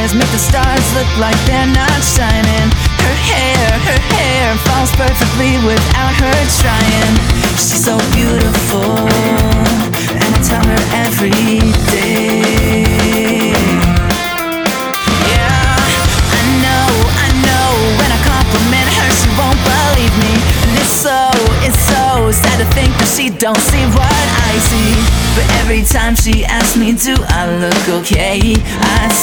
colors make the stars look like they're not shining. Her hair falls perfectly without her trying. She's so beautiful, and I tell her every day. Yeah, I know, when I compliment her she won't believe me. And it's so sad to think that she don't see what I see. But every time she asks me, do I look okay, I